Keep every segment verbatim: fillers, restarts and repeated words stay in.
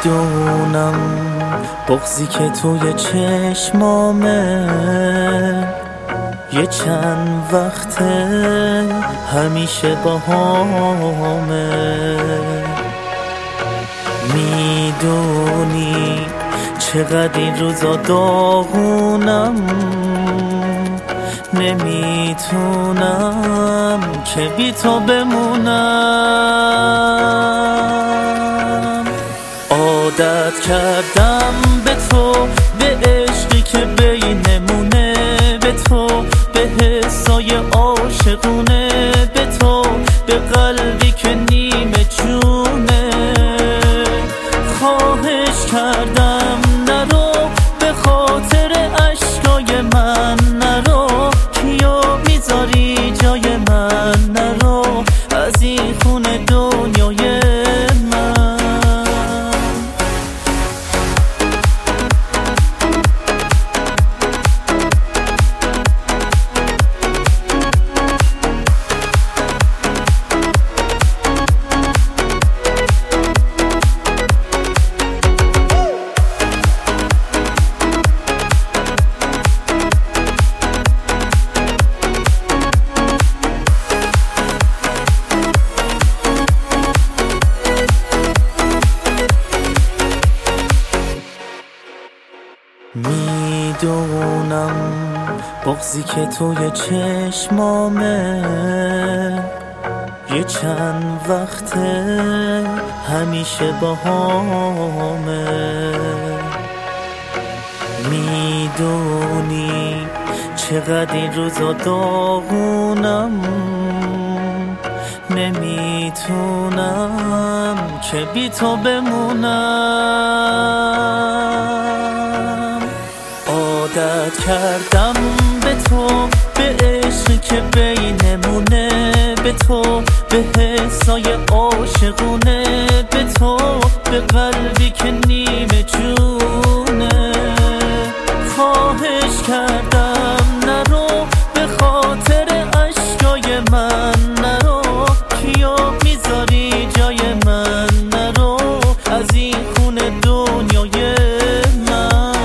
میدونم بغضی که توی چشمامه یه چند وقته همیشه باهامه. میدونی چقدر این روزا داغونم، نمیتونم که بی تو بمونم. عادت کردم به تو، به عشقی که بینمونه، به تو، به حسای عاشقونه، به تو، به قلبی که نیمه جونه. خواهش کردم نرو، به خاطر عشقای من نرو، کیو میذاری جای من نرو، از این خونه دنیای من. میدونم بغضی که توی چشمامه یه چند وقته همیشه باهامه. میدونی چقدر این روزا داغونم، نمیتونم که بی تو بمونم. عادت کردم به تو، به عشقی که بینمونه، به تو، به حسای عاشقونه، به تو، به قلبی که نیمه جونه. خواهش کردم نرو، به خاطر عشقای من نرو، کیو میذاری جای من نرو، از این خونه دنیای من.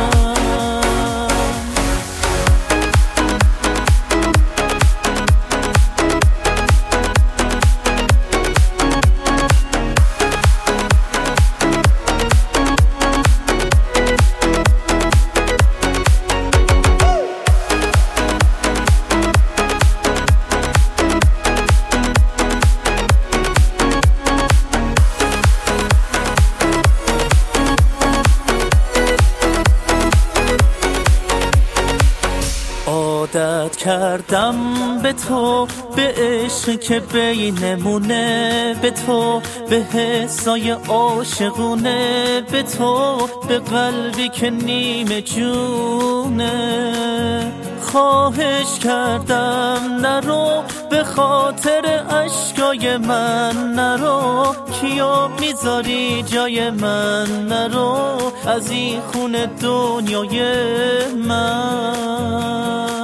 عادت کردم به تو، به عشقی که بینمونه، به تو، به حسای عاشقونه، به تو، به قلبی که نیمه جونه. خواهش کردم نرو، به خاطر عشقای من نرو، کیو میذاری جای من نرو، از این خونه دنیای من.